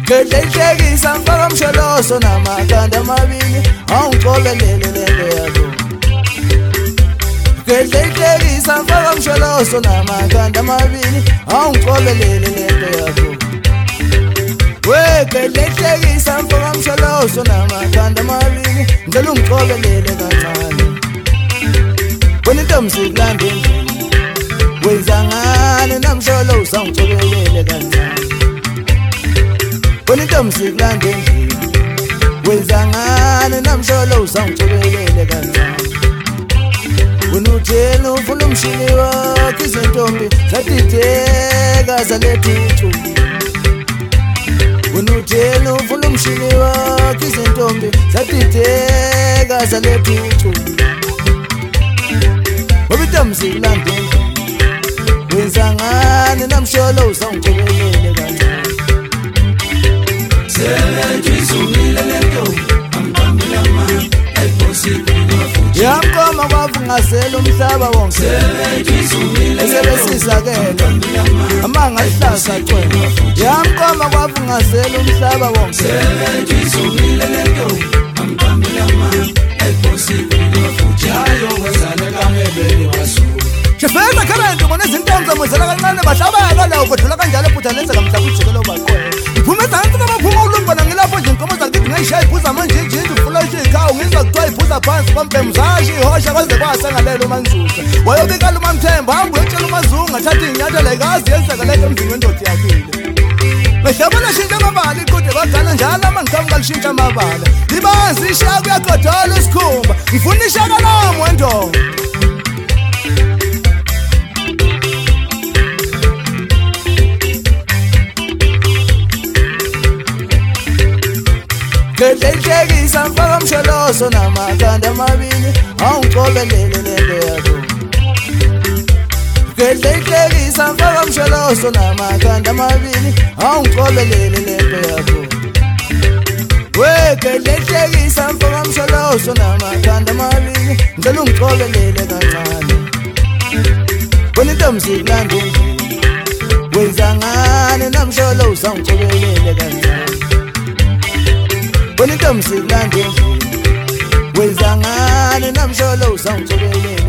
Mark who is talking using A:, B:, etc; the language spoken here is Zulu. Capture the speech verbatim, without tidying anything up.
A: Gedlehlekisa mfaka msholoso namakanda amabili awungicobelele lento yakho Gedlehlekisa mfaka msholoso namakanda amabili awungicobelele lento yakho We gedlehlekisa mfaka msholoso namakanda amabili ngicela ungicobelele kancane Wena intombi sikulande wenza ngane namsholoso ungicobelele kancane Wena intombi sikulande endlini wenza ngane namsholoso ungicobelele kancane Wena uthela ufuna umshini wakho izintombi zadideka zalethu Wena uthela ufuna umshini wakho izintombi zadideka zalethu Wena intombi sikulande endlini wenza ngane namsholoso ungicobelele kancane Yamkoma kwavungasela umhlaba wonke Esebesizakele amanga ahlasa cwele Yamkoma kwavungasela umhlaba wonke Shefela karenti kona izintombi zamuzela kancane bahlabela lawo kodlula kanjalo futhi alenza kamhla kujikelo baqwela Iphume ezantsi nabaphuma ulungwana ngilapho nje inkomo zakithi ngayishaya iphuza manje nje ufuloshe ikhawu ngizwa kuthiwa iphuza phansi kwambemzashi ihosha kwaze kwasengalela umanzuza wayobikala umamthemba hamba uyotshela umazungu athatha iy'nyathelo ikazi yenzekeleke emzini wendoda yakile Mehlabona shintsha amabala ikude bagana njalo amangicami kalishintsha amabala Libanzi ishaya kuyagodola isikhumba ngifuna ishaka lami wendoda Gedlehlekisa mfaka msholoso namakanda amabili awungicobelele lento yakho Gedlehlekisa mfaka msholoso namakanda amabili awungicobelele lento yakho We gedlehlekisa mfaka msholoso namakanda amabili ngicela ungicobelele kancane Wena intombi sikulande endlini wenza ngane namsholoso ungicobelele kancane Wena intombi sikulande endlini wenza ngane namsholoso ungicobelele